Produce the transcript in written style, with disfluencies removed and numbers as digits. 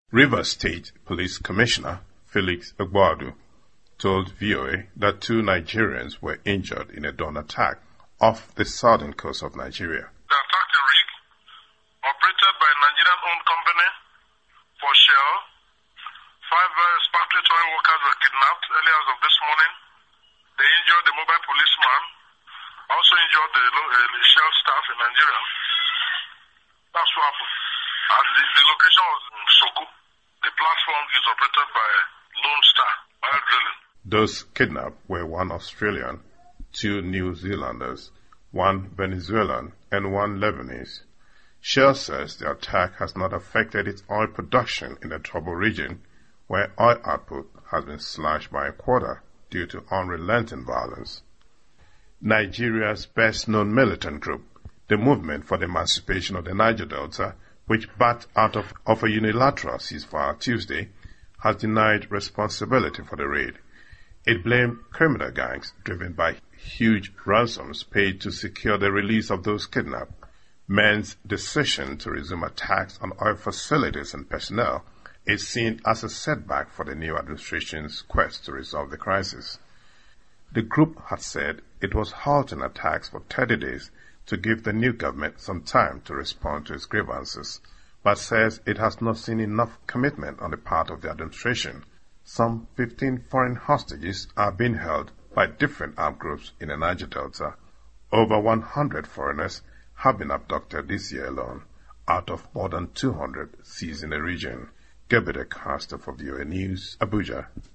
Rivers State Police Commissioner Felix Egbuadu told VOA that 2 Nigerians were injured in a drone attack off the southern coast of Nigeria. They attacked a rig operated by a Nigerian-owned company for Shell. 5 sparkling oil workers were kidnapped early hours of this morning. They injured the mobile policeman, also injured the Shell staff in Nigeria. That's what happened. And the location was in Soko. The platform is operated by Lone Star Oil Drilling. Those kidnapped were 1 Australian, 2 New Zealanders, 1 Venezuelan, and 1 Lebanese. Shell says the attack has not affected its oil production in the troubled region, where oil output has been slashed by a quarter due to unrelenting violence. Nigeria's best-known militant group, the Movement for the Emancipation of the Niger Delta, which backed out of a unilateral ceasefire Tuesday, has denied responsibility for the raid. It blamed criminal gangs driven by huge ransoms paid to secure the release of those kidnapped. Men's decision to resume attacks on oil facilities and personnel is seen as a setback for the new administration's quest to resolve the crisis. The group had said it was halting attacks for 30 days to give the new government some time to respond to its grievances, but says it has not seen enough commitment on the part of the administration. Some 15 foreign hostages are being held by different armed groups in the Niger Delta. Over 100 foreigners have been abducted this year alone, out of more than 200 seized in the region. Gebede Caster for VOA News, Abuja.